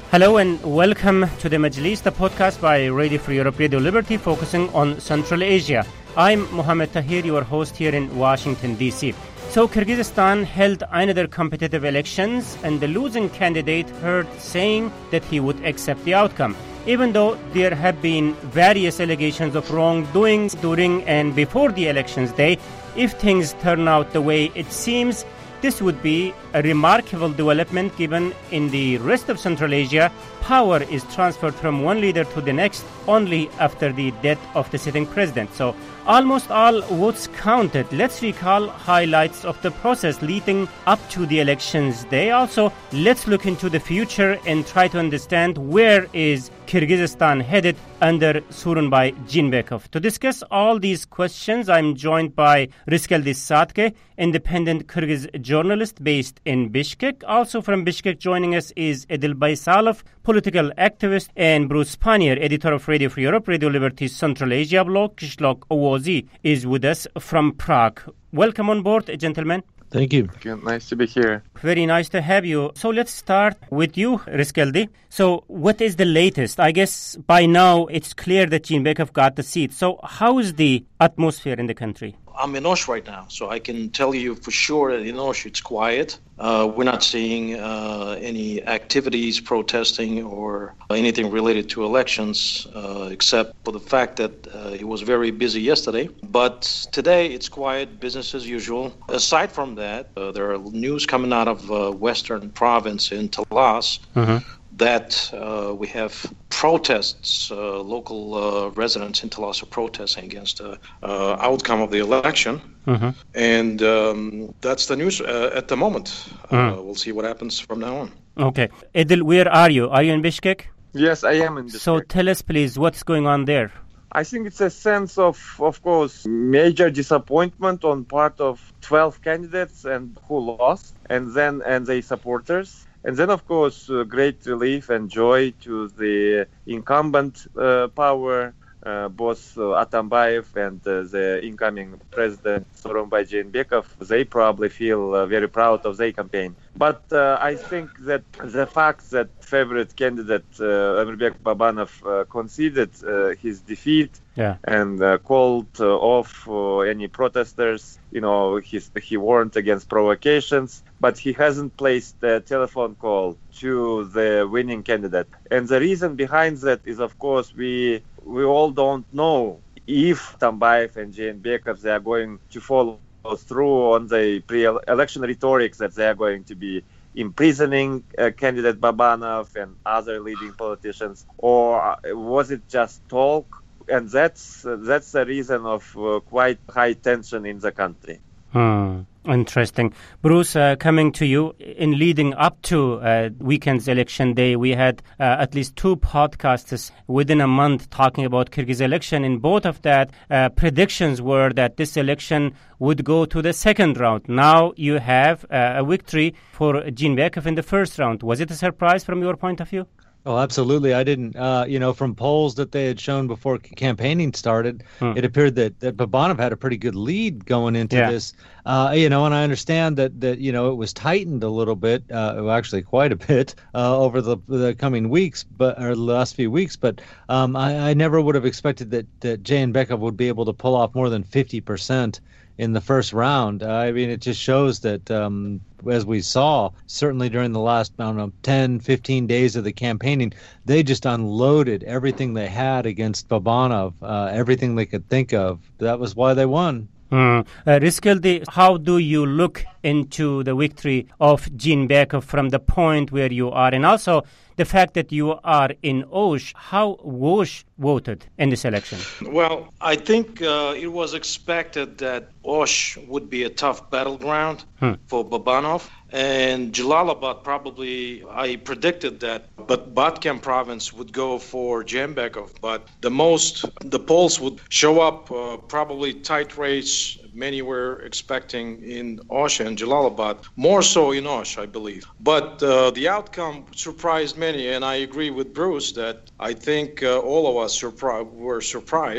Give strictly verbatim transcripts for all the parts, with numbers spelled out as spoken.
Hello and welcome to the Majlis, the podcast by Radio Free Europe, Radio Liberty, focusing on Central Asia. I'm Mohammed Tahir, your host here in Washington, D C. So Kyrgyzstan held another competitive elections, and the losing candidate heard saying that he would accept the outcome, even though there have been various allegations of wrongdoing during and before the elections day. If things turn out the way it seems, this would be a remarkable development given in the rest of Central Asia, power is transferred from one leader to the next only after the death of the sitting president. So almost all votes counted. Let's recall highlights of the process leading up to the elections day. Also, let's look into the future and try to understand where is Kyrgyzstan headed under Sooronbay Jeenbekov. To discuss all these questions, I'm joined by Rizkeldi Satke, independent Kyrgyz journalist based in Bishkek. Also from Bishkek joining us is Edil Baysalov, political activist, and Bruce Spanier, editor of Radio Free Europe, Radio Liberty's Central Asia blog. Kishlok Owozi is with us from Prague. Welcome on board, gentlemen. Thank you. Thank you. Nice to be here. Very nice to have you. So let's start with you, Rizkeldi. So what is the latest? I guess by now it's clear that Jeenbekov got the seat. So how is the atmosphere in the country? I'm in Osh right now, so I can tell you for sure that in Osh it's quiet. Uh, we're not seeing uh, any activities, protesting, or anything related to elections, uh, except for the fact that uh, it was very busy yesterday. But today it's quiet, business as usual. Aside from that, uh, there are news coming out of uh, Western province in Talas. Mm-hmm. that uh, we have protests, uh, local uh, residents in Talas are protesting against the uh, outcome of the election. Mm-hmm. And um, that's the news uh, at the moment. Mm. Uh, we'll see what happens from now on. Okay. Edil, where are you? Are you in Bishkek? Yes, I am in Bishkek. So tell us, please, what's going on there? I think it's a sense of, of course, major disappointment on part of twelve candidates and who lost, and then and their supporters. And then, of course, uh, great relief and joy to the incumbent uh, power, uh, both uh, Atambayev and uh, the incoming president, Sooronbay Jeenbekov. They probably feel uh, very proud of their campaign. But uh, I think that the fact that favorite candidate, uh, Emirbek Babanov, uh, conceded uh, his defeat yeah. and uh, called uh, off uh, any protesters, you know, he's, he warned against provocations, but he hasn't placed a telephone call to the winning candidate. And the reason behind that is, of course, we we all don't know if Atambayev and Jeenbekov, they are going to follow through on the pre-election rhetoric that they are going to be imprisoning uh, candidate Babanov and other leading politicians, or was it just talk? And that's uh, that's the reason of uh, quite high tension in the country. Hmm. Interesting. Bruce, uh, coming to you, in leading up to uh, weekend's election day, we had uh, at least two podcasts within a month talking about Kyrgyz election. In both of that, uh, predictions were that this election would go to the second round. Now you have uh, a victory for Jeenbekov in the first round. Was it a surprise from your point of view? Oh, absolutely. I didn't, uh, you know, from polls that they had shown before campaigning started, hmm. it appeared that, that Babanov had a pretty good lead going into yeah. this, uh, you know, and I understand that, that, you know, it was tightened a little bit, uh, well, actually quite a bit uh, over the, the coming weeks, but or the last few weeks. But um, I, I never would have expected that, that Jeenbekov would be able to pull off more than fifty percent in the first round. Uh, I mean, it just shows that, um, as we saw, certainly during the last, I don't know, ten, fifteen days of the campaigning, they just unloaded everything they had against Babanov, uh, everything they could think of. That was why they won. Mm. Uh, Rizkeldi, how do you look into the victory of Jeenbekov from the point where you are? And also the fact that you are in Osh, how Osh voted in this election? Well, I think uh, it was expected that Osh would be a tough battleground hmm. for Babanov. And Jalalabad probably, I predicted that, but Batken province would go for Jeenbekov. But the most, the polls would show up uh, probably tight race. Many were expecting in Osh and Jalalabad, more so in Osh, I believe. But uh, the outcome surprised many, and I agree with Bruce that I think uh, all of us surpri- were surprised.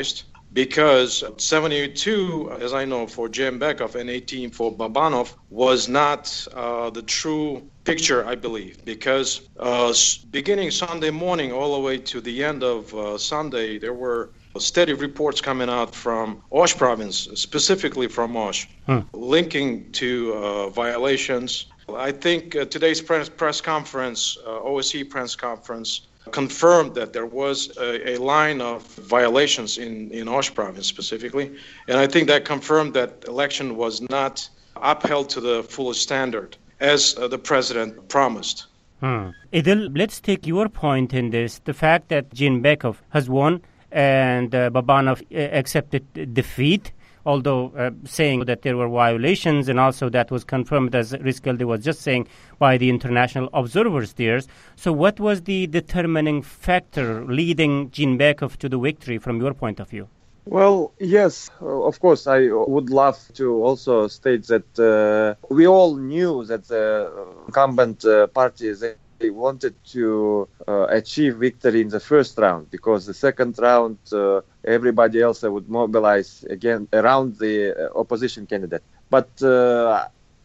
because seventy-two, as I know, for Jeenbekov and eighteen for Babanov was not uh, the true picture, I believe, because uh, beginning Sunday morning all the way to the end of uh, Sunday, there were steady reports coming out from Osh province, specifically from Osh, hmm. linking to uh, violations. I think uh, today's press, press conference, uh, O S C press conference, confirmed that there was a, a line of violations in, in Osh province specifically. And I think that confirmed that election was not upheld to the fullest standard, as uh, the president promised. Hmm. Idil, let's take your point in this. The fact that Jeenbekov has won and uh, Babanov uh, accepted defeat, although uh, saying that there were violations, and also that was confirmed, as Rizkaldi was just saying, by the international observers there. So what was the determining factor leading Jeenbekov to the victory from your point of view? Well, yes, of course, I would love to also state that uh, we all knew that the incumbent uh, parties, they wanted to uh, achieve victory in the first round, because the second round, uh, everybody else would mobilize again around the opposition candidate. But uh,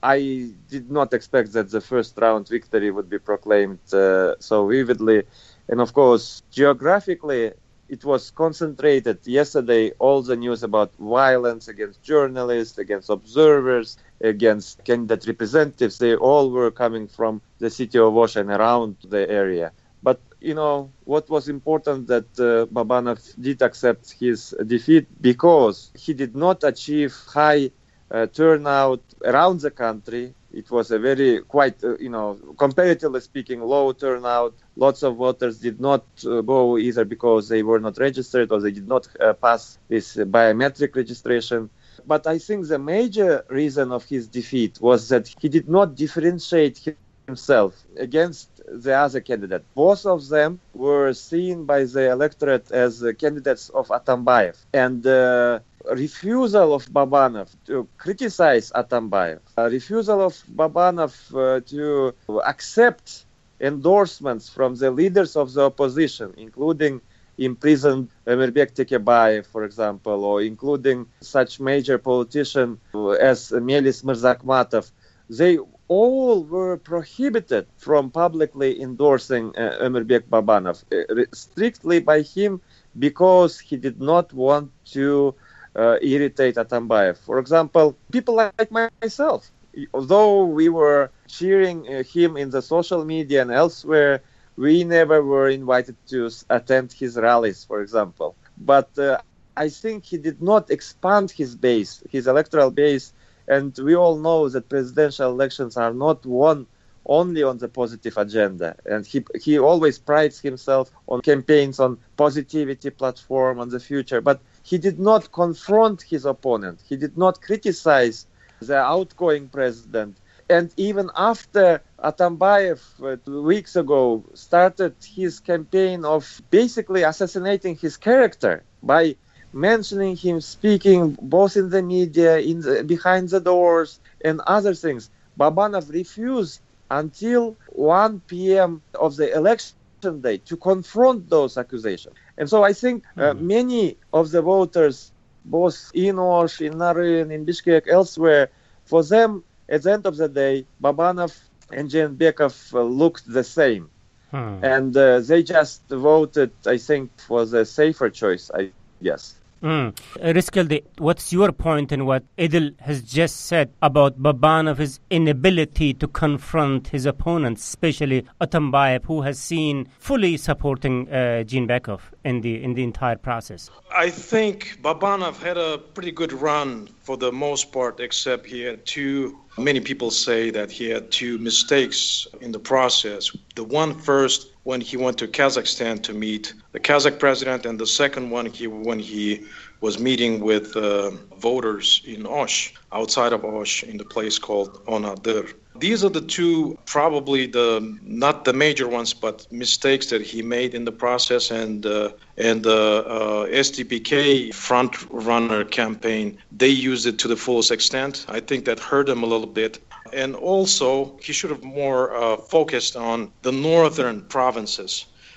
I did not expect that the first round victory would be proclaimed uh, so vividly. And of course, geographically, it was concentrated yesterday, all the news about violence against journalists, against observers, against candidate representatives, they all were coming from the city of Osh and around the area. But, you know, what was important that uh, Babanov did accept his defeat because he did not achieve high uh, turnout around the country. It was a very quite, uh, you know, comparatively speaking, low turnout. Lots of voters did not uh, go either because they were not registered or they did not uh, pass this uh, biometric registration. But I think the major reason of his defeat was that he did not differentiate himself against the other candidate. Both of them were seen by the electorate as uh, candidates of Atambayev. And uh, refusal of Babanov to criticize Atambayev, a refusal of Babanov uh, to accept endorsements from the leaders of the opposition, including imprisoned Emirbek Tekebayev, for example, or including such major politicians as Melis Mirzakhmatov, they all were prohibited from publicly endorsing uh, Emirbek Babanov, uh, strictly by him because he did not want to Uh, irritate Atambayev. For example, people like myself, although we were cheering uh, him in the social media and elsewhere, we never were invited to attend his rallies, for example. But uh, I think he did not expand his base, his electoral base, and we all know that presidential elections are not won only on the positive agenda. And he he always prides himself on campaigns on positivity platform, on the future. But he did not confront his opponent. He did not criticize the outgoing president. And even after Atambayev, uh, two weeks ago, started his campaign of basically assassinating his character by mentioning him speaking both in the media, in the, behind the doors, and other things, Babanov refused until one p.m. of the election day to confront those accusations. And so I think uh, mm-hmm. many of the voters, both in Osh, in Naryn, in Bishkek, elsewhere, for them, at the end of the day, Babanov and Jeenbekov uh, looked the same. Hmm. And uh, they just voted, I think, for the safer choice, I guess. Mm. Rizkaldi, what's your point in what Idil has just said about Babanov's inability to confront his opponents, especially Atambayev, who has seen fully supporting uh, Jeenbekov in the in the entire process? I think Babanov had a pretty good run for the most part, except he had two, many people say that he had two mistakes in the process. The one first, when he went to Kazakhstan to meet the Kazakh president, and the second one he when he was meeting with uh, voters in Osh, outside of Osh, in the place called Onadir. These are the two, probably the not the major ones, but mistakes that he made in the process. And uh, and the uh, S D P K front runner campaign, they used it to the fullest extent. I think that hurt him a little bit. And also, he should have more uh, focused on the northern provinces.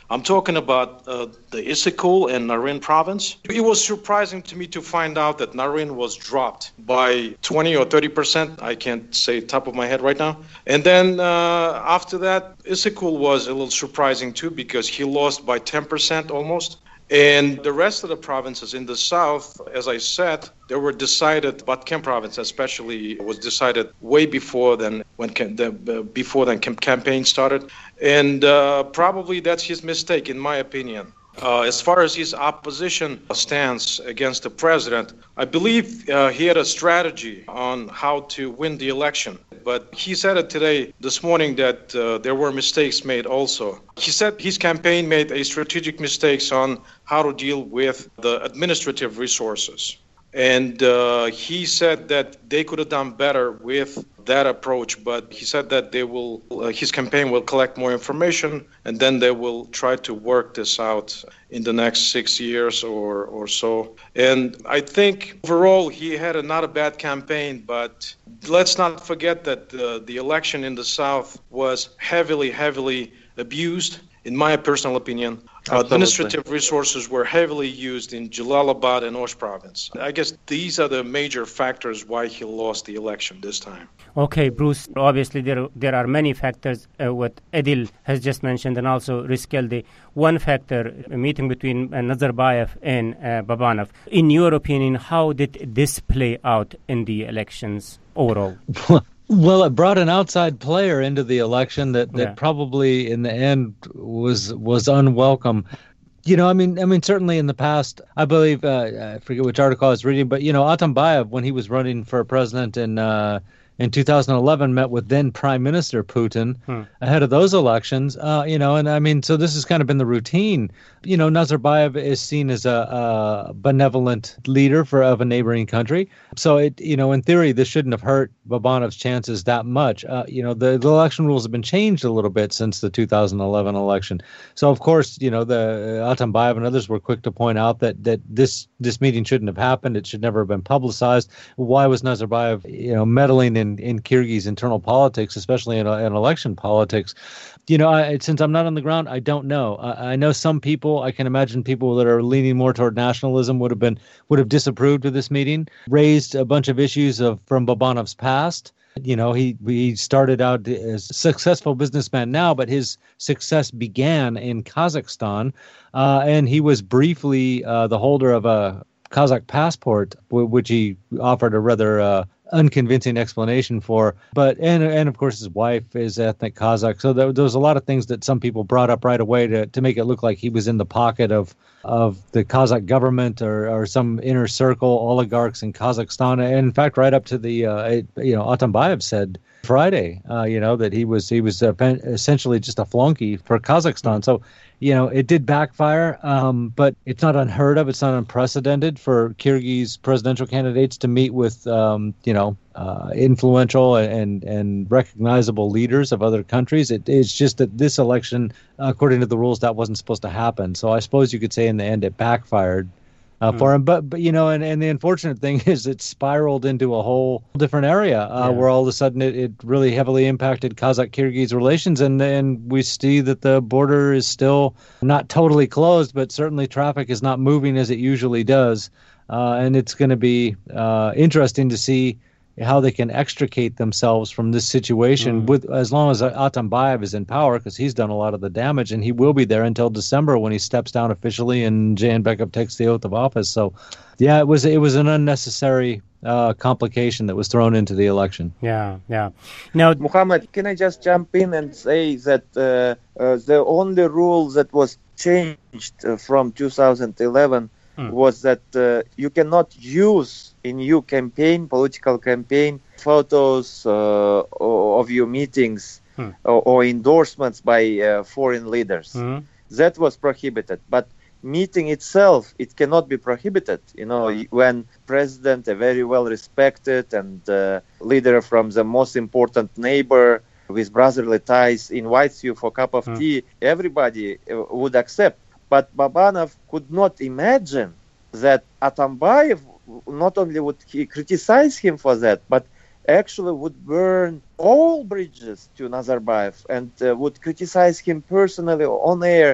I'm talking about uh, the Issyk and Naren province. It was surprising to me to find out that Naren was dropped by twenty or thirty percent. I can't say top of my head right now. And then uh, after that, Issyk was a little surprising too, because he lost by ten percent almost. And the rest of the provinces in the south, as I said, they were decided, Batken province especially was decided way before than when the uh, before the campaign started. And uh, probably that's his mistake, in my opinion. Uh, as far as his opposition stance against the president, I believe uh, he had a strategy on how to win the election. But he said it today, this morning, that uh, there were mistakes made also. He said his campaign made a strategic mistakes on how to deal with the administrative resources. And uh, he said that they could have done better with that approach, but he said that they will, uh, his campaign will collect more information, and then they will try to work this out in the next six years or, or so. And I think overall he had a, not a bad campaign, but let's not forget that uh, the election in the South was heavily, heavily abused, in my personal opinion. Absolutely. Administrative resources were heavily used in Jalalabad and Osh province. I guess these are the major factors why he lost the election this time. Okay, Bruce, obviously there there are many factors, uh, what Adil has just mentioned, and also Rizkeldi. One factor, a meeting between uh, Nazarbayev and uh, Babanov. In your opinion, how did this play out in the elections overall? Well, it brought an outside player into the election that, that yeah. probably in the end was was unwelcome. You know, I mean, I mean, certainly in the past, I believe, uh, I forget which article I was reading, but, you know, Atambayev, when he was running for president in uh, in two thousand eleven, met with then Prime Minister Putin hmm. ahead of those elections. Uh, you know, and I mean, so this has kind of been the routine. You know, Nazarbayev is seen as a, a benevolent leader for of a neighboring country. So, it, you know, in theory, this shouldn't have hurt Babanov's chances that much. Uh, you know, the, the election rules have been changed a little bit since the two thousand eleven election. So, of course, you know, the uh, Atambayev and others were quick to point out that that this this meeting shouldn't have happened. It should never have been publicized. Why was Nazarbayev, you know, meddling in, in Kyrgyz internal politics, especially in, in election politics? You know, I, since I'm not on the ground, I don't know. I, I know some people, I can imagine people that are leaning more toward nationalism would have been would have disapproved of this meeting, raised a bunch of issues of from Babanov's past. You know, he he started out as a successful businessman now, but his success began in Kazakhstan, uh, and he was briefly uh, the holder of a Kazakh passport, w- which he offered a rather uh, unconvincing explanation for. But and and of course his wife is ethnic Kazakh, so there, there was a lot of things that some people brought up right away to to make it look like he was in the pocket of of the Kazakh government or, or some inner circle oligarchs in Kazakhstan. And in fact, right up to the uh, you know Atambayev said Friday, uh, you know that he was he was uh, essentially just a flunky for Kazakhstan. So. You know, it did backfire, um, but it's not unheard of. It's not unprecedented for Kyrgyz presidential candidates to meet with, um, you know, uh, influential and and recognizable leaders of other countries. It, it's just that this election, according to the rules, that wasn't supposed to happen. So I suppose you could say in the end it backfired uh, mm. for him. But, but you know, and, and the unfortunate thing is it spiraled into a whole different area uh, yeah. where all of a sudden it, it really heavily impacted Kazakh-Kyrgyz relations. And, and we see that the border is still not totally closed, but certainly traffic is not moving as it usually does. Uh, and it's going to be uh, interesting to see how they can extricate themselves from this situation mm. with as long as Atambayev is in power, because he's done a lot of the damage, and he will be there until December when he steps down officially and Jayanbekov takes the oath of office. So, yeah, it was it was an unnecessary uh, complication that was thrown into the election. Yeah, yeah. Now, Muhammad, can I just jump in and say that uh, uh, the only rule that was changed uh, from two thousand eleven hmm. was that uh, you cannot use in your campaign, political campaign, photos uh, of your meetings hmm. or, or endorsements by uh, foreign leaders. Hmm. That was prohibited. But meeting itself, it cannot be prohibited. You know, when president, a very well respected and uh, leader from the most important neighbor with brotherly ties invites you for a cup of hmm. tea, everybody uh, would accept. But Babanov could not imagine that Atambayev not only would he criticize him for that, but actually would burn all bridges to Nazarbayev and uh, would criticize him personally on air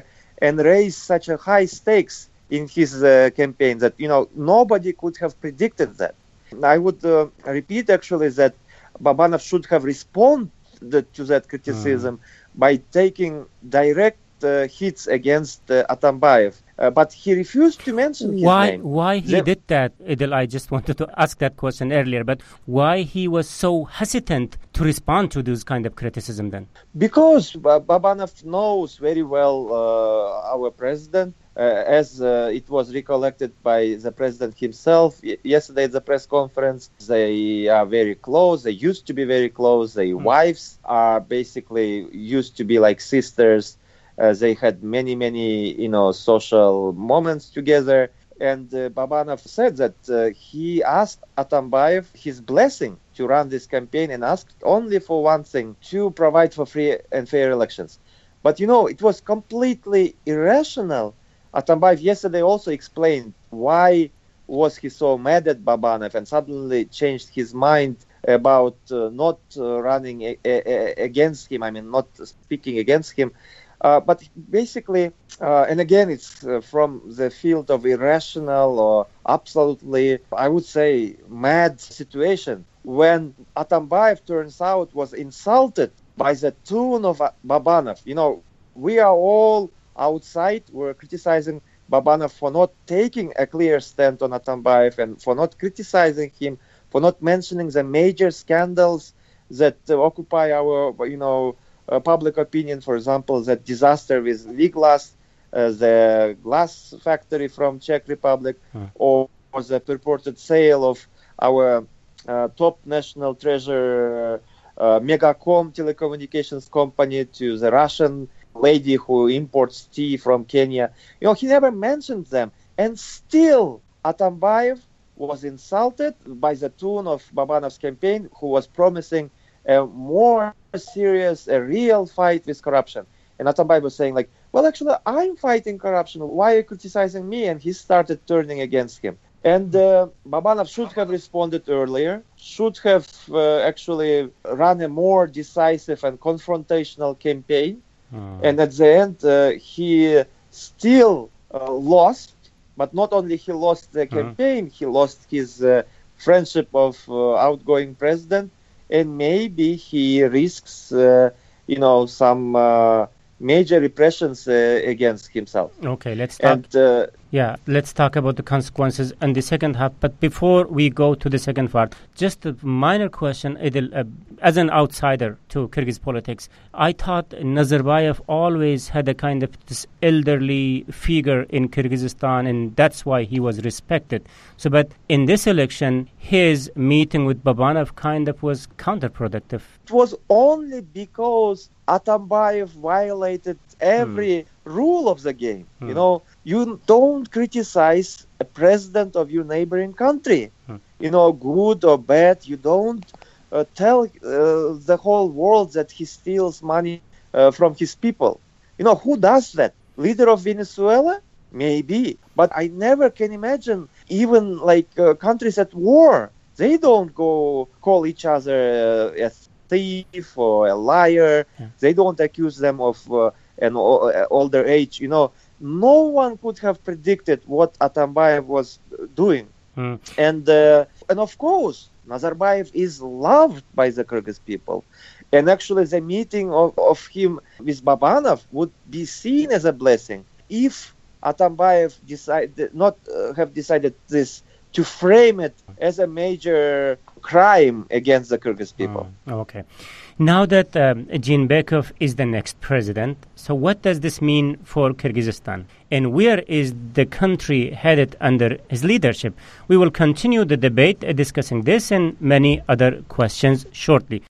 and raise such a high stakes in his uh, campaign that, you know, nobody could have predicted that. I would uh, repeat actually that Babanov should have responded to that criticism mm. by taking direct uh, hits against uh, Atambayev. Uh, but he refused to mention his why, name. Why he the, did that, Idil? I just wanted to ask that question earlier, but why he was so hesitant to respond to this kind of criticism then? Because uh, Babanov knows very well uh, our president, uh, as uh, it was recollected by the president himself y- yesterday at the press conference. They are very close. They used to be very close. Their mm. wives are basically used to be like sisters. Uh, they had many, many, you know, social moments together. And uh, Babanov said that uh, he asked Atambayev his blessing to run this campaign and asked only for one thing, to provide for free and fair elections. But, you know, it was completely irrational. Atambayev yesterday also explained why was he so mad at Babanov and suddenly changed his mind about uh, not uh, running a- a- against him, I mean, not speaking against him. Uh, but basically, uh, and again, it's uh, from the field of irrational or absolutely, I would say, mad situation. When Atambayev, turns out, was insulted by the tune of Babanov. You know, we are all outside, we're criticizing Babanov for not taking a clear stand on Atambayev and for not criticizing him, for not mentioning the major scandals that uh, occupy our, you know, Uh, public opinion, for example, that disaster with Liglas, uh, the glass factory from Czech Republic, hmm. or, or the purported sale of our uh, top national treasure, uh, Megacom telecommunications company, to the Russian lady who imports tea from Kenya. You know, he never mentioned them. And still, Atambayev was insulted by the tune of Babanov's campaign, who was promising a more serious, a real fight with corruption. And Atambayev was saying, like, well, actually, I'm fighting corruption. Why are you criticizing me? And he started turning against him. And uh, Babanov should have responded earlier, should have uh, actually run a more decisive and confrontational campaign. Mm. And at the end, uh, he still uh, lost, but not only he lost the campaign, mm. he lost his uh, friendship of uh, outgoing president. And maybe he risks, uh, you know, some uh, major repressions uh, against himself. Okay, let's talk. And, uh, yeah, let's talk about the consequences in the second half. But before we go to the second part, just a minor question, Idil, uh, as an outsider to Kyrgyz politics, I thought Nazarbayev always had a kind of this elderly figure in Kyrgyzstan, and that's why he was respected. So, but in this election, his meeting with Babanov kind of was counterproductive. It was only because Atambayev violated every mm. rule of the game. Mm. You know, you don't criticize a president of your neighboring country. Mm. You know, good or bad. You don't uh, tell uh, the whole world that he steals money uh, from his people. You know, who does that? Leader of Venezuela? Maybe. But I never can imagine even like uh, countries at war. They don't go call each other uh, a thief or a liar. Yeah. They don't accuse them of uh, an o- older age. You know, no one could have predicted what Atambayev was doing. Mm. And uh, and of course, Nazarbayev is loved by the Kyrgyz people. And actually, the meeting of, of him with Babanov would be seen as a blessing if Atambayev decided not uh, have decided this to frame it as a major crime against the Kyrgyz people. Mm, okay. Now that um, Jeenbekov is the next president, so what does this mean for Kyrgyzstan? And where is the country headed under his leadership? We will continue the debate uh, discussing this and many other questions shortly.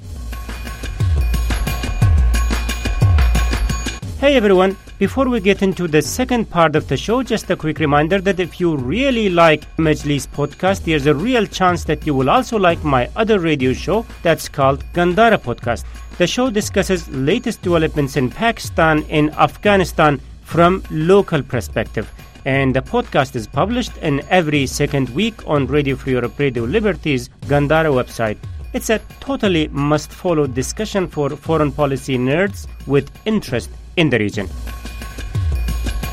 Hey everyone, before we get into the second part of the show, just a quick reminder that if you really like Majlis podcast, there's a real chance that you will also like my other radio show that's called Gandhara Podcast. The show discusses latest developments in Pakistan and Afghanistan from local perspective. And the podcast is published in every second week on Radio Free Europe, Radio Liberty's Gandhara website. It's a totally must-follow discussion for foreign policy nerds with interest in the region.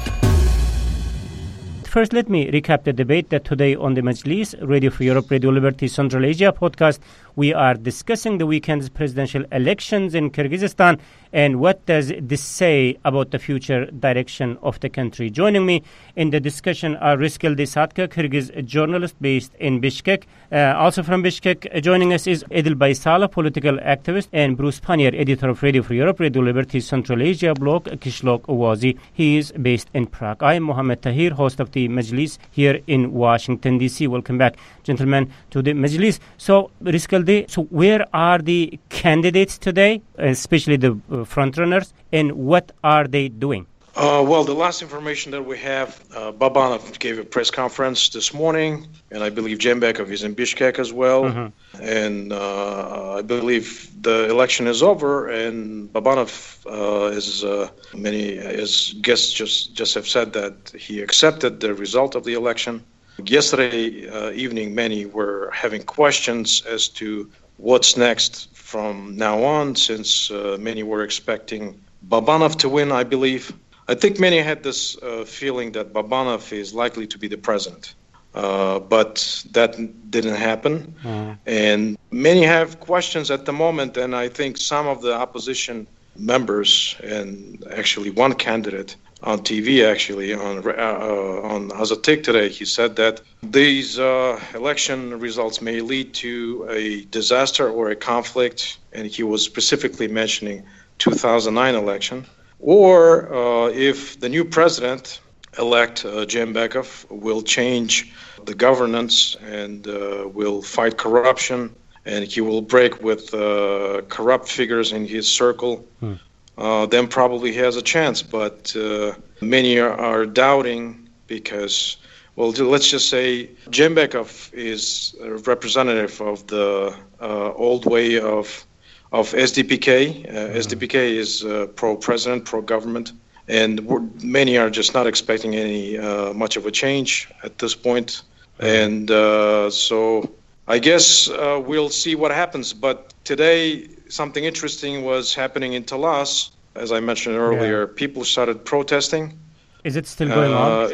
first, let me recap the debate that today on the Majlis, Radio Free Europe, Radio Liberty, Central Asia podcast, we are discussing the weekend's presidential elections in Kyrgyzstan and what does this say about the future direction of the country. Joining me in the discussion are Rizkeldi Satka, Kyrgyz journalist based in Bishkek. Uh, also from Bishkek, uh, joining us is Edil Baysala, political activist, and Bruce Panier, editor of Radio Free Europe, Radio Liberty, Central Asia blog, Kishlok Owazi. He is based in Prague. I am Mohammed Tahir, host of the Majlis here in Washington, D C. Welcome back, gentlemen, to the Majlis. So, Rizkeldi, so where are the candidates today, especially the uh, frontrunners, and what are they doing? Uh, well, the last information that we have, uh, Babanov gave a press conference this morning, and I believe Jembekov is in Bishkek as well. Mm-hmm. And uh, I believe the election is over, and Babanov, uh, as uh, many as guests just, just have said, that he accepted the result of the election. Yesterday uh, evening, many were having questions as to what's next from now on, since uh, many were expecting Babanov to win, I believe. I think many had this uh, feeling that Babanov is likely to be the president, uh, but that didn't happen. Mm. And many have questions at the moment, and I think some of the opposition members, and actually one candidate on T V, actually, on uh, on Azatik today, he said that these uh, election results may lead to a disaster or a conflict, and he was specifically mentioning two thousand nine election. Or uh, if the new president-elect, uh, Jembekov, will change the governance and uh, will fight corruption, and he will break with uh, corrupt figures in his circle, hmm. uh, then probably he has a chance. But uh, many are, are doubting because, well, let's just say Jembekov is a representative of the uh, old way of of S D P K. Uh, mm-hmm. S D P K is uh, pro-president, pro-government, and we're, many are just not expecting any uh, much of a change at this point. Mm-hmm. And uh, so I guess uh, we'll see what happens. But today, something interesting was happening in Talas. As I mentioned earlier, yeah. people started protesting. Is it still going uh, on?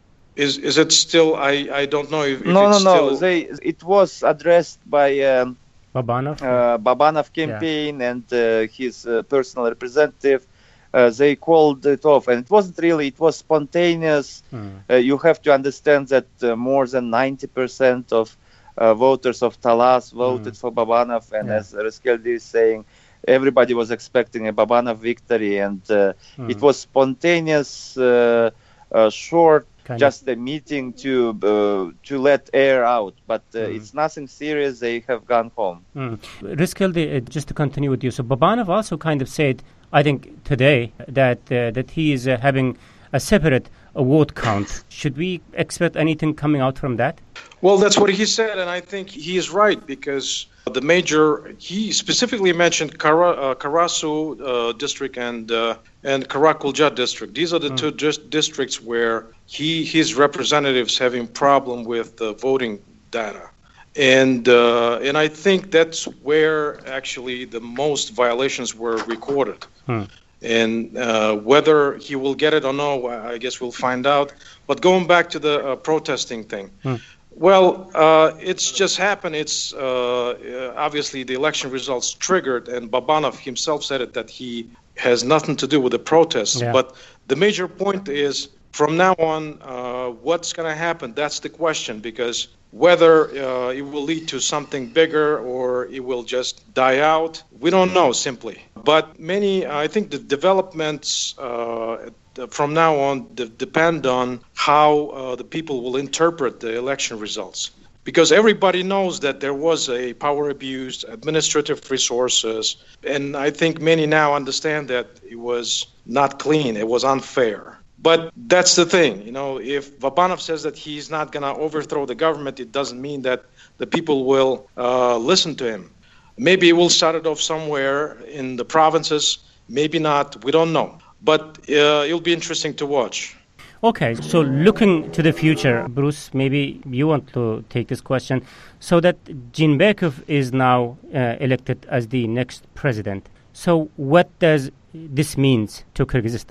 Is is it still? I, I don't know if, if no it's no still... no. They it was addressed by. Um, Babanov, uh, Babanov campaign yeah. and uh, his uh, personal representative, uh, they called it off, and it wasn't really. It was spontaneous. Mm. Uh, you have to understand that uh, more than ninety percent of uh, voters of Talas voted mm. for Babanov, and yeah. as Rizkeldi is saying, everybody was expecting a Babanov victory, and uh, mm. it was spontaneous, uh, uh, short. Kind just of. a meeting to uh, to let air out, but uh, mm. it's nothing serious. They have gone home. Mm. Rizkeldi, uh, just to continue with you, so Babanov also kind of said, I think today, that uh, that he is uh, having a separate uh, vote count. Should we expect anything coming out from that? Well, that's what he said, and I think he is right, because the major, he specifically mentioned Kara, uh, Karasu uh, district and uh, and Karakulja district. These are the mm. two dis- districts where he his representatives having problem with the voting data, and uh, and I think that's where actually the most violations were recorded. Mm. And uh, whether he will get it or no, I guess we'll find out. But going back to the uh, protesting thing. Mm. Well, uh, it's just happened. It's uh, obviously the election results triggered, and Babanov himself said it, that he has nothing to do with the protests. Yeah. But the major point is, from now on, uh, what's going to happen? That's the question, because whether uh, it will lead to something bigger or it will just die out, we don't know, simply. But many, I think the developments uh, from now on de- depend on how uh, the people will interpret the election results. Because everybody knows that there was a power abuse, administrative resources, and I think many now understand that it was not clean, it was unfair. But that's the thing, you know, if Babanov says that he's not going to overthrow the government, it doesn't mean that the people will uh, listen to him. Maybe it will start it off somewhere in the provinces, maybe not, we don't know. But uh, it'll be interesting to watch. Okay, so looking to the future, Bruce, maybe you want to take this question. So that Jembekov is now uh, elected as the next president. So what does this mean to Kyrgyzstan?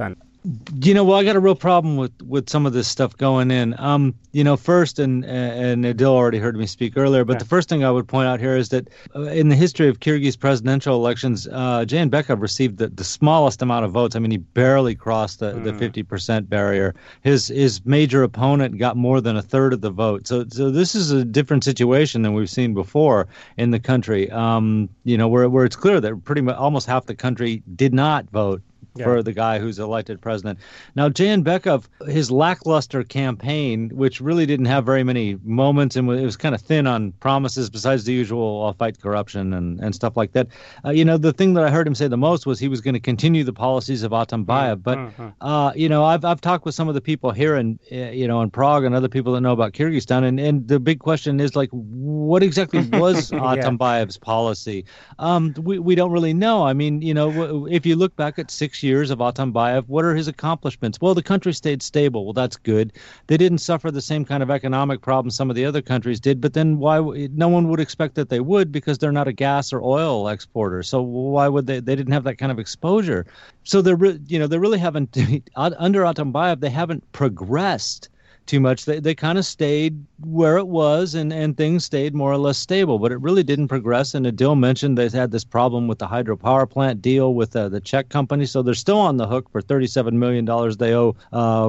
You know, well, I got a real problem with, with some of this stuff going in. Um, you know, first, and and Adil already heard me speak earlier, but yeah. the first thing I would point out here is that uh, in the history of Kyrgyz presidential elections, uh, Jayinbekov received the, the smallest amount of votes. I mean, he barely crossed the, mm. the fifty percent barrier. His his major opponent got more than a third of the vote. So so this is a different situation than we've seen before in the country. Um, you know, where where it's clear that pretty much almost half the country did not vote Yeah. for the guy who's elected president. Now, Jayinbekov, his lackluster campaign, which really didn't have very many moments, and it was kind of thin on promises besides the usual, I'll fight corruption and, and stuff like that. Uh, you know, the thing that I heard him say the most was he was going to continue the policies of Atambayev. But, mm-hmm. uh, you know, I've I've talked with some of the people here in, uh, you know, in Prague and other people that know about Kyrgyzstan, and, and the big question is, like, what exactly was yeah. Atambayev's policy? Um, we, we don't really know. I mean, you know, if you look back at six years of Atambayev, what are his accomplishments? Well, the country stayed stable. Well, that's good. They didn't suffer the same kind of economic problems some of the other countries did, but then why? No one would expect that they would, because they're not a gas or oil exporter. So why would they? They didn't have that kind of exposure. So they're, you know, they really haven't, under Atambayev, they haven't progressed too much. They they kind of stayed where it was, and, and things stayed more or less stable, but it really didn't progress. And Adil mentioned they had this problem with the hydropower plant deal with uh, the Czech company, so they're still on the hook for thirty-seven million dollars they owe uh,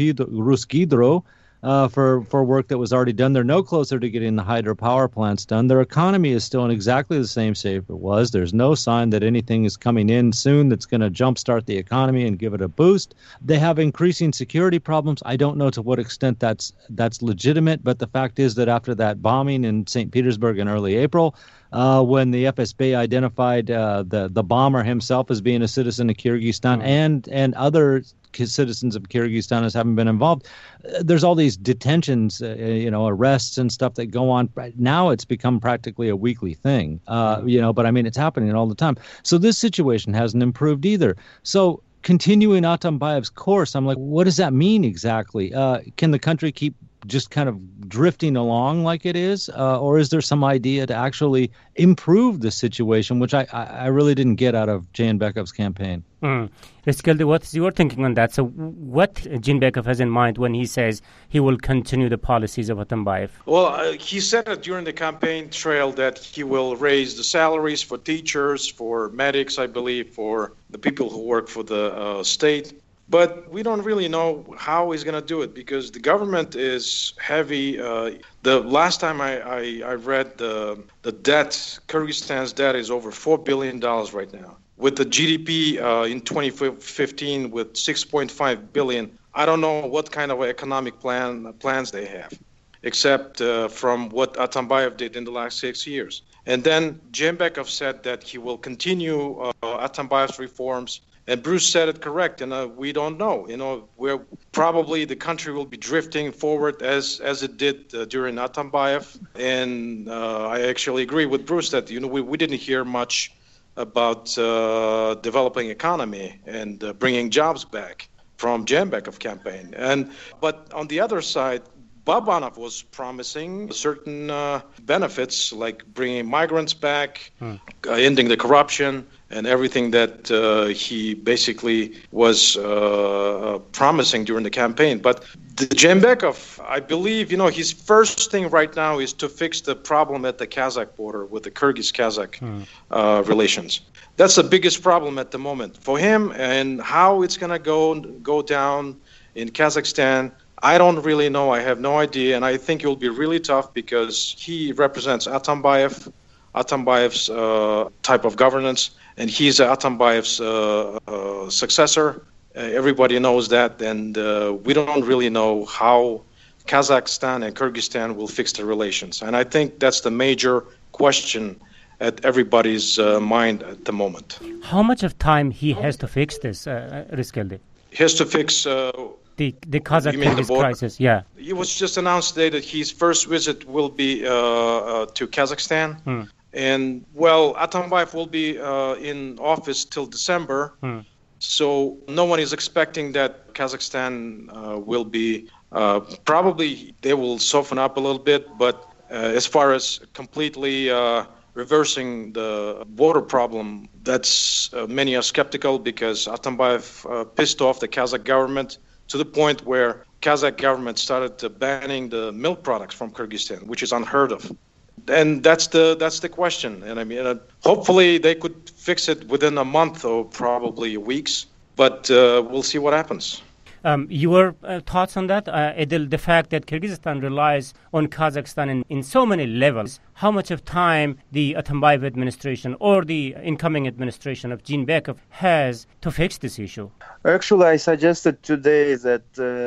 Rusgidro uh, for, for work that was already done. They're no closer to getting the hydropower plants done. Their economy is still in exactly the same shape it was. There's no sign that anything is coming in soon that's going to jumpstart the economy and give it a boost. They have increasing security problems. I don't know to what extent that's that's legitimate, but the fact is that after that bombing in Saint Petersburg in early April, Uh, when the F S B identified uh, the the bomber himself as being a citizen of Kyrgyzstan, mm. and and other citizens of Kyrgyzstan as having been involved, uh, there's all these detentions, uh, you know, arrests and stuff that go on. Now it's become practically a weekly thing, uh, mm. you know. But I mean, it's happening all the time. So this situation hasn't improved either. So continuing Atambayev's course, I'm like, what does that mean exactly? Uh, can the country keep just kind of drifting along like it is, uh, or is there some idea to actually improve the situation, which I, I really didn't get out of Jayinbekov's campaign? Mm. Rizkaldi, what's your thinking on that? So what Jayinbekov has in mind when he says he will continue the policies of Atambayev? Well, uh, he said it during the campaign trail that he will raise the salaries for teachers, for medics, I believe, for the people who work for the uh, state. But we don't really know how he's going to do it, because the government is heavy. Uh, the last time I, I, I read the the debt, Kyrgyzstan's debt is over four billion dollars right now. With the G D P uh, in twenty fifteen with six point five billion dollars, I don't know what kind of economic plan plans they have, except uh, from what Atambayev did in the last six years. And then Jayinbekov said that he will continue uh, Atambayev's reforms. And Bruce said it correct, and uh, we don't know. You know, we're probably the country will be drifting forward as as it did uh, during Atambayev. And uh, I actually agree with Bruce that, you know, we, we didn't hear much about uh, developing economy and uh, bringing jobs back from Jayinbekov campaign. And but on the other side, Babanov was promising certain uh, benefits, like bringing migrants back, hmm. uh, ending the corruption, and everything that uh, he basically was uh, promising during the campaign. But the Jayinbekov, I believe, you know, his first thing right now is to fix the problem at the Kazakh border with the Kyrgyz-Kazakh hmm. uh, relations. That's the biggest problem at the moment for him, and how it's going to go go down in Kazakhstan, I don't really know. I have no idea, and I think it will be really tough, because he represents Atambayev, Atambayev's uh, type of governance, and he's Atambayev's uh, uh, successor. Uh, everybody knows that, and uh, we don't really know how Kazakhstan and Kyrgyzstan will fix the relations. And I think that's the major question at everybody's uh, mind at the moment. How much of time he has to fix this, uh, Rizkaldi? He has to fix... Uh, The the Kazakh crisis, yeah. It was just announced today that his first visit will be uh, uh, to Kazakhstan. Hmm. And, well, Atambayev will be uh, in office till December. Hmm. So no one is expecting that Kazakhstan uh, will be, uh, probably they will soften up a little bit. But uh, as far as completely uh, reversing the water problem. That's uh, many are skeptical because Atambayev uh, pissed off the Kazakh government to the point where Kazakh government started uh, banning the milk products from Kyrgyzstan, which is unheard of. And that's the that's the question. And I mean, uh, hopefully they could fix it within a month or probably weeks. But uh, we'll see what happens. Um, your uh, thoughts on that, uh, Edil, the fact that Kyrgyzstan relies on Kazakhstan in, in so many levels, how much of time the Atambayev administration or the incoming administration of Jeenbekov has to fix this issue? Actually, I suggested today that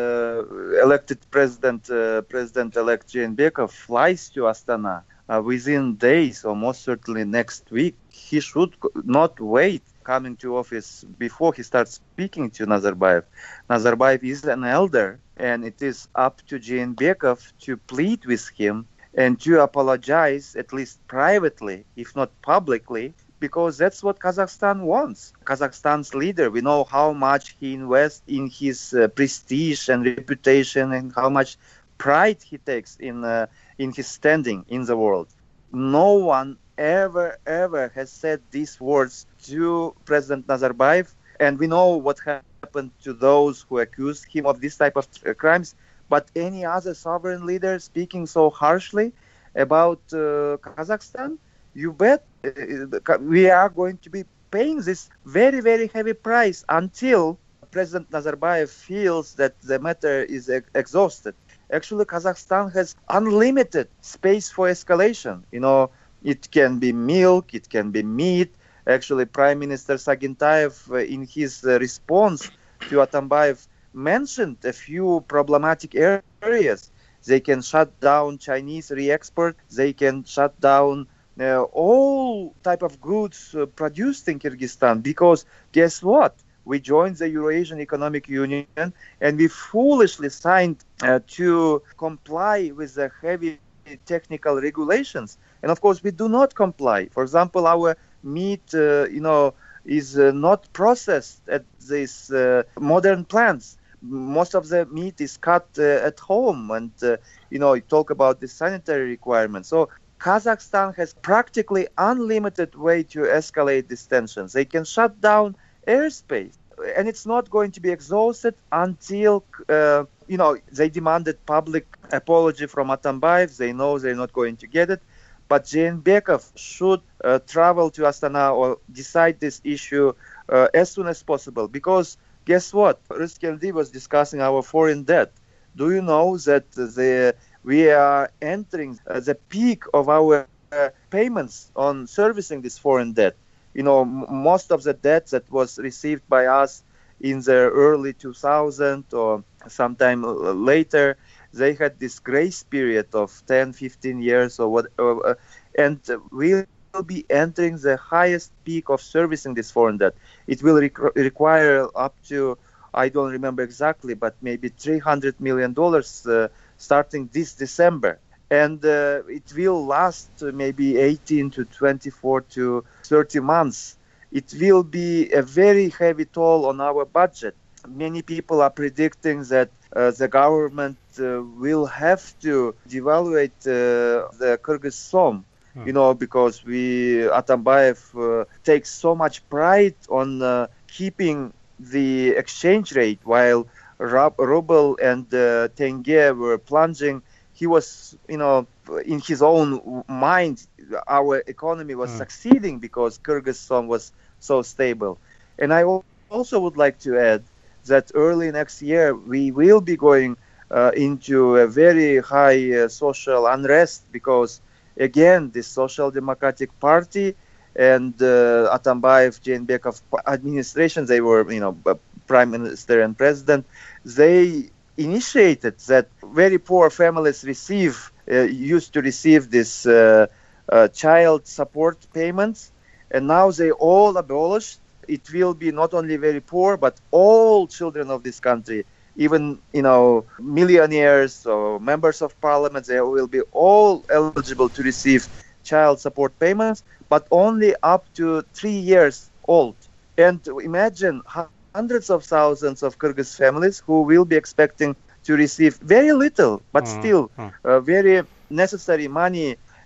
uh, elected president, uh, President-elect Jeenbekov flies to Astana uh, within days or most certainly next week. He should not wait coming to office before he starts speaking to Nazarbayev. Nazarbayev is an elder, and it is up to Jeenbekov to plead with him and to apologize, at least privately, if not publicly, because that's what Kazakhstan wants. Kazakhstan's leader, we know how much he invests in his uh, prestige and reputation and how much pride he takes in uh, in his standing in the world. No one ever, ever has said these words to President Nazarbayev, and we know what happened to those who accused him of this type of uh, crimes. But any other sovereign leader speaking so harshly about uh, Kazakhstan, you bet uh, we are going to be paying this very, very heavy price until President Nazarbayev feels that the matter is ex- exhausted. Actually, Kazakhstan has unlimited space for escalation. You know, it can be milk, it can be meat. Actually, Prime Minister Sagintayev, uh, in his uh, response to Atambayev, mentioned a few problematic areas. They can shut down Chinese re-export. They can shut down uh, all type of goods uh, produced in Kyrgyzstan. Because guess what? We joined the Eurasian Economic Union and we foolishly signed uh, to comply with the heavy technical regulations. And of course, we do not comply. For example, our meat, uh, you know, is uh, not processed at these uh, modern plants. Most of the meat is cut uh, at home, and uh, you know, you talk about the sanitary requirements. So Kazakhstan has practically unlimited way to escalate these tensions. They can shut down airspace, and it's not going to be exhausted until uh, you know, they demanded public apology from Atambayev. They know they're not going to get it. But Jeenbekov should uh, travel to Astana or decide this issue uh, as soon as possible. Because guess what? Ruskeldi was discussing our foreign debt. Do you know that the we are entering uh, the peak of our uh, payments on servicing this foreign debt? You know, m- most of the debt that was received by us in the early two thousands or sometime later, they had this grace period of ten, fifteen years or what, uh, and we'll be entering the highest peak of servicing this foreign debt. It will rec- require up to, I don't remember exactly, but maybe three hundred million dollars uh, starting this December. And uh, it will last maybe eighteen to twenty-four to thirty months. It will be a very heavy toll on our budget. Many people are predicting that uh, the government uh, will have to devaluate uh, the Kyrgyz som, hmm. you know, because we Atambayev uh, takes so much pride on uh, keeping the exchange rate while rub- ruble and uh, tenge were plunging. He was, you know, in his own mind, our economy was hmm. succeeding because Kyrgyz som was so stable. And I also would like to add that early next year we will be going uh, into a very high uh, social unrest because, again, the Social Democratic Party and uh, Atambayev, Jeenbekov administration, they were, you know, prime minister and president, they initiated that very poor families receive, uh, used to receive this uh, uh, child support payments, and now they all abolished. It will be not only very poor, but all children of this country, even, you know, millionaires or members of parliament, they will be all eligible to receive child support payments, but only up to three years old. And imagine hundreds of thousands of Kyrgyz families who will be expecting to receive very little, but mm-hmm. still uh, very necessary money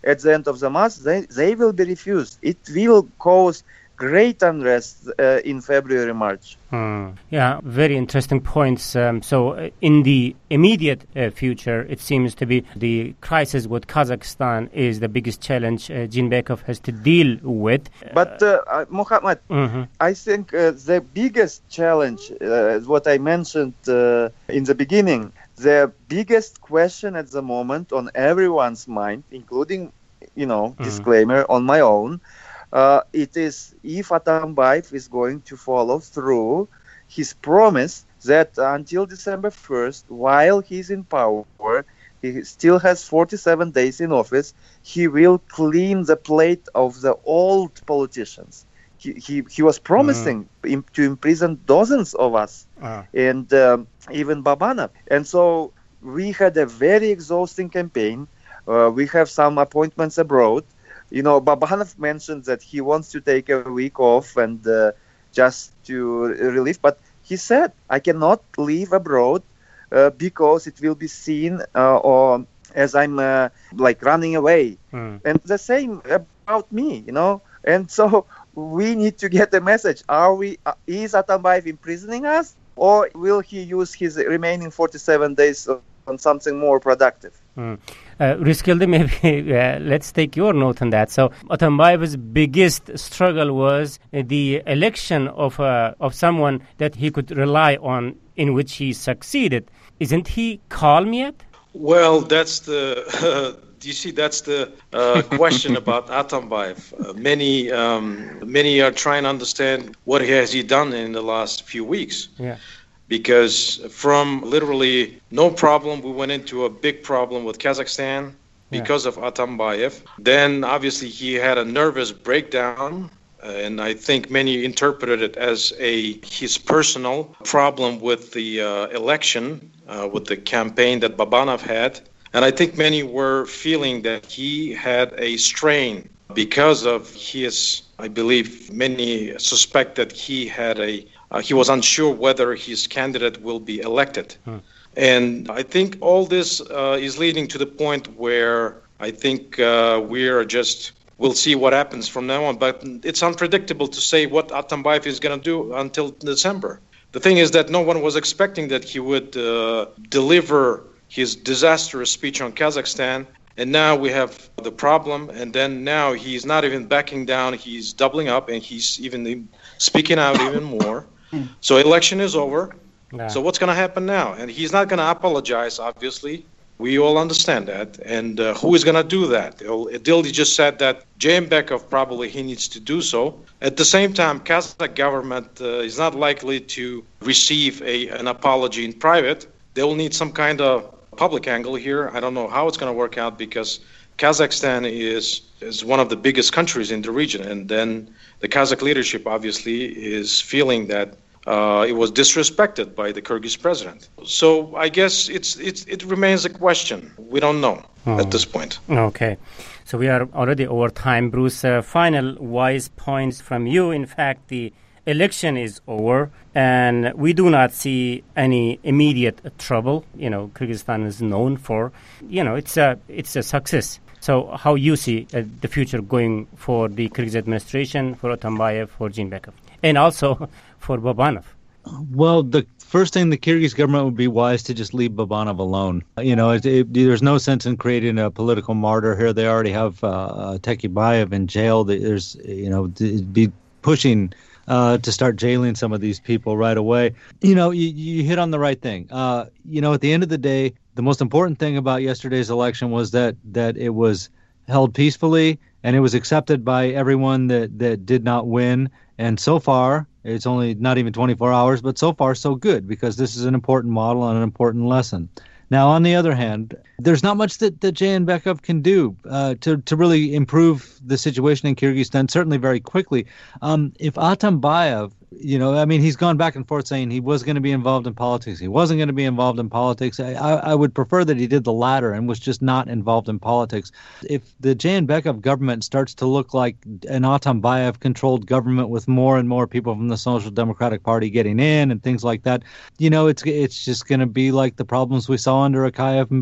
at the end of the month, they, they will be refused. It will cause great unrest uh, in February, March. Hmm. Yeah, very interesting points. Um, so uh, in the immediate uh, future, it seems to be the crisis with Kazakhstan is the biggest challenge uh, Jeenbekov has to deal with. But, uh, uh, Muhammad, mm-hmm. I think uh, the biggest challenge, uh, what I mentioned uh, in the beginning, the biggest question at the moment on everyone's mind, including, you know, mm-hmm. disclaimer, on my own, Uh, it is if Atambayev is going to follow through his promise that until December first, while he's in power, he still has forty-seven days in office, he will clean the plate of the old politicians. He he, he was promising mm. im- to imprison dozens of us, uh. and um, even Babanov. And so we had a very exhausting campaign. Uh, we have some appointments abroad. You know, Babanov mentioned that he wants to take a week off and uh, just to relieve. But he said, I cannot leave abroad uh, because it will be seen uh, or as I'm uh, like running away. Mm. And the same about me, you know. And so we need to get a message. Are we? Uh, is Atambayev imprisoning us? Or will he use his remaining forty-seven days on something more productive? Mm. Uh, Rizkilde, maybe uh, let's take your note on that. So Atambayev's biggest struggle was uh, the election of uh, of someone that he could rely on, in which he succeeded. Isn't he calm yet? Well, that's the... Uh, you see, that's the uh, question about Atambayev. Uh, many um, many are trying to understand what has he done in the last few weeks. Yeah. Because from literally no problem, we went into a big problem with Kazakhstan because yeah. of Atambayev. Then obviously he had a nervous breakdown, uh, and I think many interpreted it as a his personal problem with the uh, election, uh, with the campaign that Babanov had. And I think many were feeling that he had a strain because of his, I believe many suspect that he had a Uh, he was unsure whether his candidate will be elected. Hmm. And I think all this uh, is leading to the point where I think uh, we are just, we'll see what happens from now on. But it's unpredictable to say what Atambayev is going to do until December. The thing is that no one was expecting that he would uh, deliver his disastrous speech on Kazakhstan. And now we have the problem. And then now he's not even backing down. He's doubling up and he's even speaking out even more. So election is over. Yeah. So what's going to happen now? And he's not going to apologize, obviously. We all understand that. And uh, who is going to do that? Dildy just said that Jeenbekov probably he needs to do so. At the same time, Kazakh government uh, is not likely to receive a, an apology in private. They will need some kind of public angle here. I don't know how it's going to work out because Kazakhstan is is one of the biggest countries in the region. And then the Kazakh leadership obviously is feeling that Uh, it was disrespected by the Kyrgyz president. So I guess it's, it's it remains a question. We don't know oh. at this point. Okay. So we are already over time. Bruce, uh, final wise points from you. In fact, the election is over and we do not see any immediate trouble. You know, Kyrgyzstan is known for, you know, it's a, it's a success. So how you see uh, the future going for the Kyrgyz administration, for Atambayev, for Jeenbekov, and also for Babanov? Well, the first thing the Kyrgyz government would be wise to just leave Babanov alone. You know, it, it, there's no sense in creating a political martyr here. They already have uh, Tekibayev in jail. There's, you know, be pushing uh, to start jailing some of these people right away. You know, you, you hit on the right thing. Uh, you know, at the end of the day, the most important thing about yesterday's election was that that it was held peacefully and it was accepted by everyone that, that did not win. And so far, it's only not even twenty-four hours, but so far so good, because this is an important model and an important lesson. Now, on the other hand, there's not much that, that Jeenbekov can do uh, to, to really improve the situation in Kyrgyzstan, certainly very quickly. Um, if Atambayev, you know, I mean, he's gone back and forth saying he was going to be involved in politics. He wasn't going to be involved in politics. I, I, I would prefer that he did the latter and was just not involved in politics. If the Jeenbekov government starts to look like an Atambayev-controlled government with more and more people from the Social Democratic Party getting in and things like that, you know, it's it's just going to be like the problems we saw under Akayev and Bakiyev,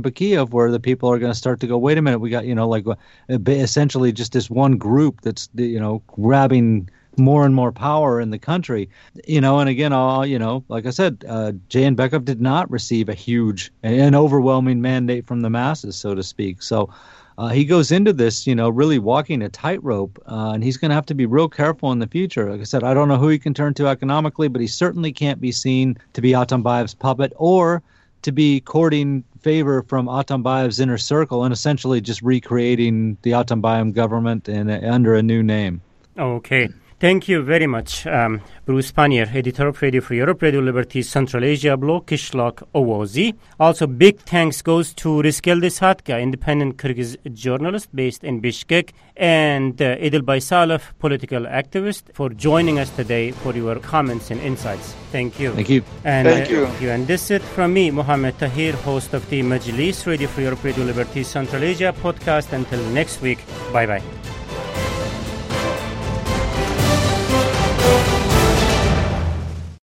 of where the people are going to start to go, wait a minute, we got, you know, like essentially just this one group that's, you know, grabbing more and more power in the country, you know, and again, all, you know, like I said, uh, Jan Bekov did not receive a huge, an overwhelming mandate from the masses, so to speak. So uh, he goes into this, you know, really walking a tightrope, uh, and he's going to have to be real careful in the future. Like I said, I don't know who he can turn to economically, but he certainly can't be seen to be Atambayev's puppet or to be courting favor from Atambayev's inner circle and essentially just recreating the Atambayev government in a, under a new name. Okay. Thank you very much, um, Bruce Pannier, editor of Radio Free Europe, Radio Liberty Central Asia blog, Kishlak Ovozi. Also, big thanks goes to Rizkel Satka, independent Kyrgyz journalist based in Bishkek, and uh, Edil Baysalov, political activist, for joining us today for your comments and insights. Thank you. Thank you. And, Thank uh, you. And this is it from me, Mohammed Tahir, host of the Majlis, Radio Free Europe, Radio Liberty Central Asia podcast. Until next week, bye-bye.